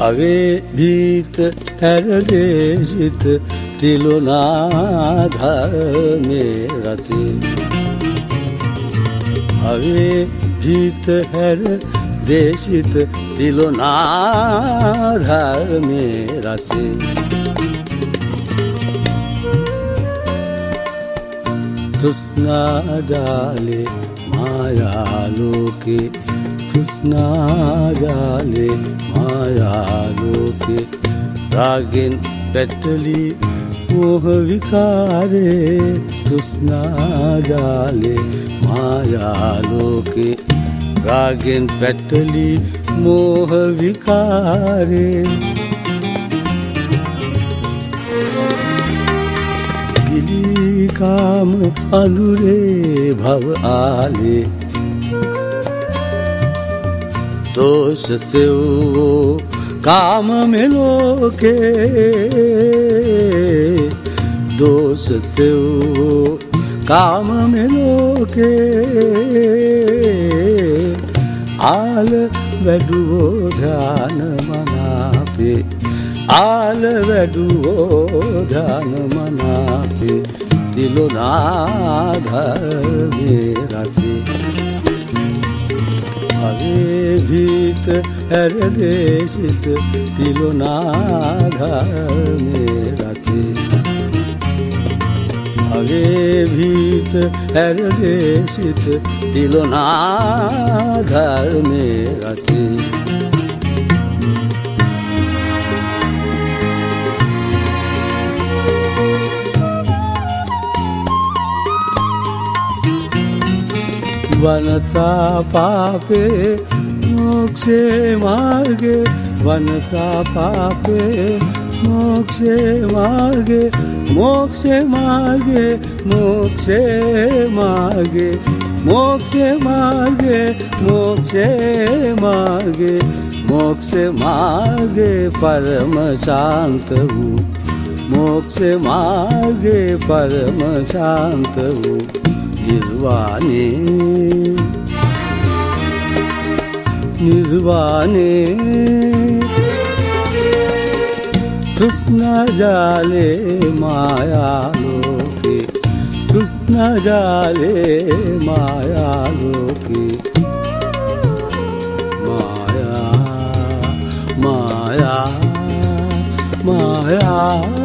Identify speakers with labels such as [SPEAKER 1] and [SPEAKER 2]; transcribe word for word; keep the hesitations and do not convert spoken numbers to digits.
[SPEAKER 1] भवे भीत हरदेशित तिलोनाधार में रचे। भवे भीत हरदेशित तिलोनाधार में रचे। तृष्णा जाले माया लोके, तृष्णा जाले माया लोके, रागिन पेटली मोह विकारे। तृष्णा जाले माया लोके, रागिन पेटली मोह विकारे। गिली काम अधूरे भव आले, दोष से वो काम में लोके। दोष से वो काम में लोके, आल वेडुओ ध्यान मनापे। आल वेडुओ ध्यान मनापे, तिलोनाधार में रचे। भवे भीत हरदेशित तिलोनाधार में रचे। भवे भीत हरदेशित तिलोनाधार में रचे। वनसा पापे मोक्षे मार्गे, वनसा पापे मोक्षे मार्गे, मोक्षे मार्गे, मोक्षे मार्गे, मोक्षे मार्गे, मोक्षे मार्गे, मोक्षे मार्गे परम शांत हूँ। मोक्षे मार्गे परम शांत हूँ। निर्वाणे निर्वाणे, तृष्णा जाले माया लोके, तृष्णा जाले माया लोके। माया माया माया